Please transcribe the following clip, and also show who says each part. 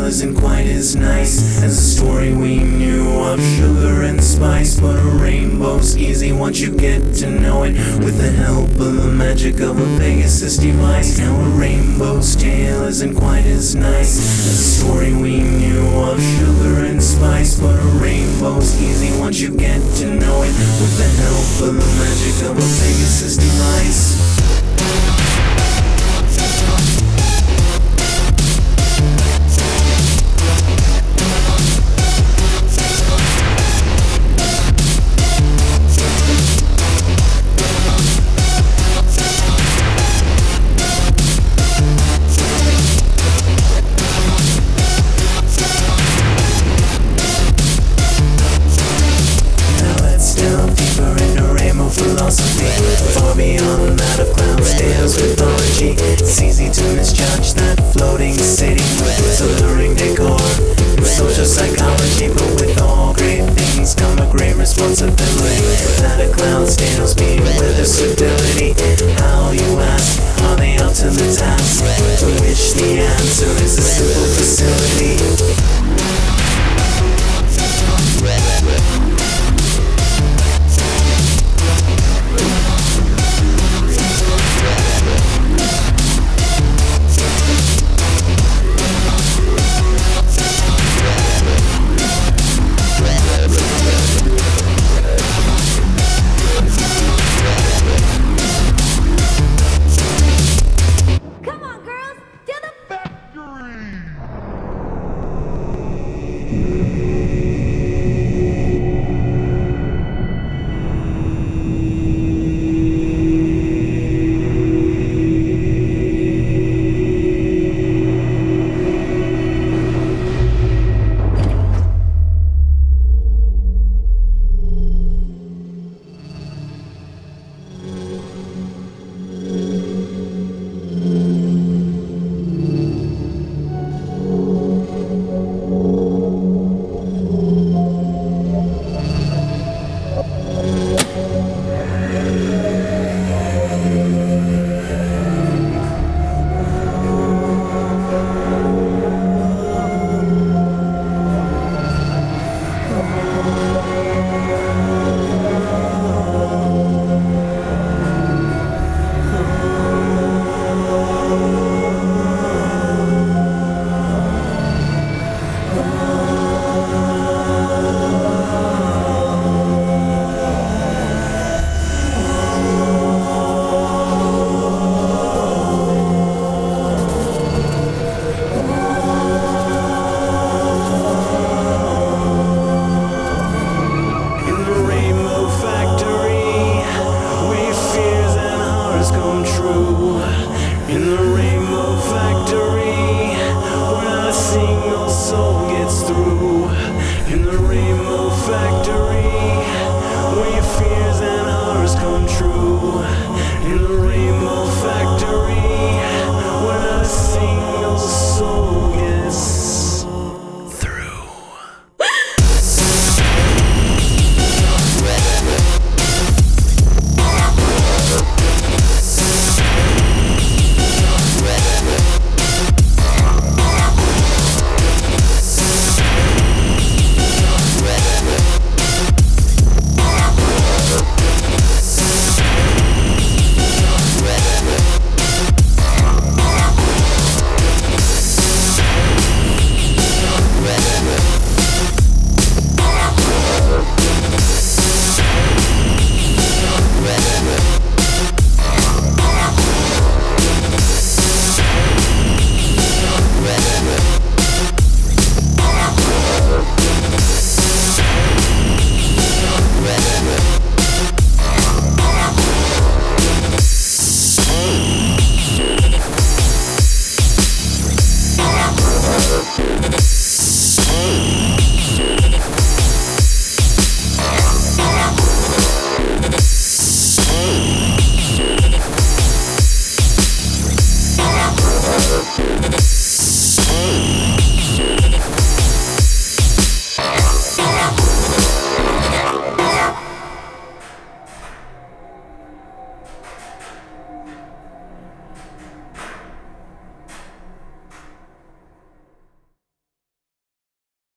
Speaker 1: isn't quite as nice as the story we knew of sugar and spice. But a rainbow's easy once you get to know it, with the help of the magic of a Pegasus device. Now a rainbow's tale isn't quite as nice as the story we knew of sugar and spice. But a rainbow's easy once you get to know it, with the help of the magic of a Pegasus device. Far beyond that of Cloudsdale's mythology, it's easy to misjudge that floating city with its alluring decor, with social psychology. But with all great things come a great responsibility. That of Cloudsdale's being with us today.